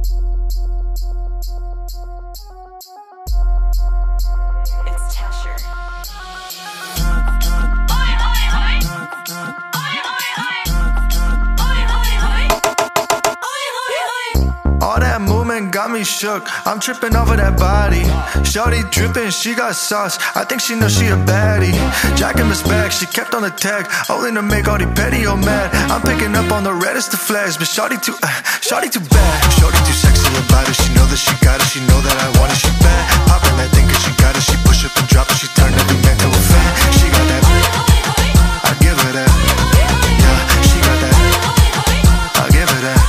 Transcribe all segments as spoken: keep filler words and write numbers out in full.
It's Tasher. All that movement got me shook. I'm tripping over that body. Shawty dripping, she got sauce. I think she knows she a baddie. Jacking Miss back, she kept on the tag, only to make all the petty oh mad. I'm picking up on the reddest of flags, but Shawty too, uh, Shawty too bad. Shawty too sexy about it. She know that she got it. She know that I want it. She bad. Popping that thing 'cause she got it. She push up and drop it. She turn every man to a fan. She got that. I give her that. Yeah, she got that. I give her that.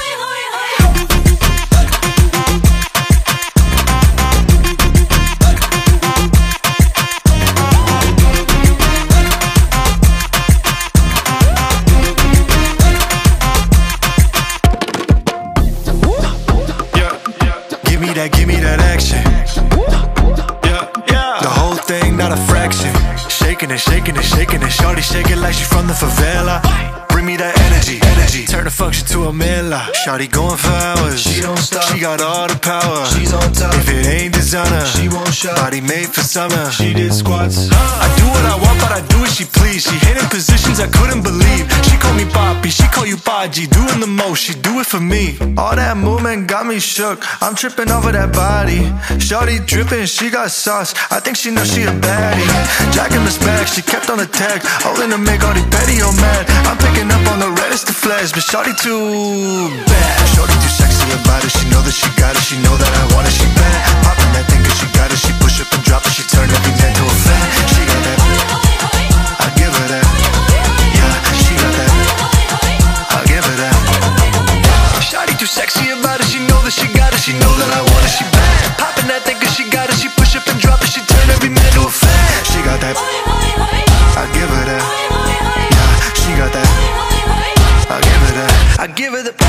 Give me that, give me that action. Yeah, yeah. The whole thing, not a fraction. Shaking it, shaking it, shaking it. Shawty shake it like she from the favela. Bring me that energy, energy. Turn the function to a mela. Shawty going for hours. She don't stop. She got all the power. She's on top. If it ain't designer, she won't shop. Body made for summer. She did squats. I do what I want, but I do what she please. She hit in positions I couldn't believe. She call me Papi, she call you Baji. Doing the most, she do it for me. All that movement got me shook. I'm tripping over that body. Shawty dripping, she got sauce. I think she knows she a baddie. Jacking Miss back, she kept on the tag, only to make all the petty oh mad. I'm picking up on the reddest of flags, but Shawty too bad. Shawty too sexy about it. She know that she got it. She know that I want it. She bad. Popping that thing 'cause she got it. She push up and drop it. She turn every man to a fan. She got that. I give her that. Yeah, she got that. I give her that. Shawty too sexy about it. She know that she got it. She know that I want it. She bad. Popping that thing 'cause she got it. She push up and drop it. She turn every man to a fan. She got that. I give her that. Yeah, she got that. I give her that. I give her the